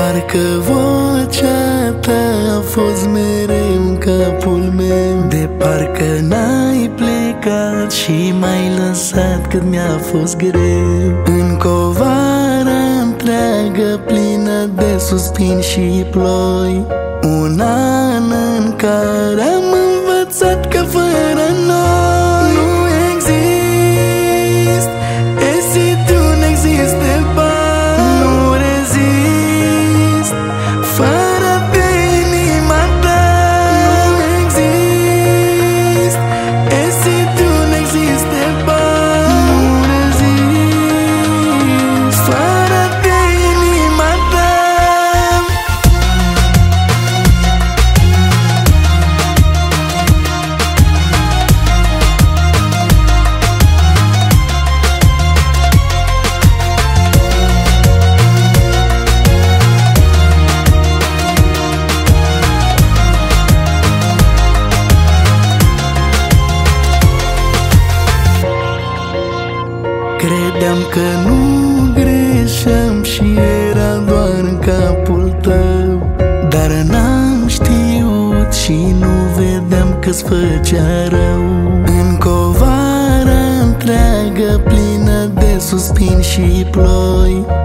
parcă vocea ta a fost mereu în capul meu, de parcă n-ai plecat și m-ai lăsat cât mi-a fost greu. În covara întreagă plină de suspini și ploi, un an în care am învățat că fără noi nu exist. E si tu n-existe bani, nu rezist fără de inima ta. Nu exist. E si tu n-existe bani, nu rezist fără de inima ta. Credeam că nu greșeam și era doar în capul tău, dar n-am știut și nu vedeam că-ți făcea rău. În covara întreagă plină de suspini și ploi,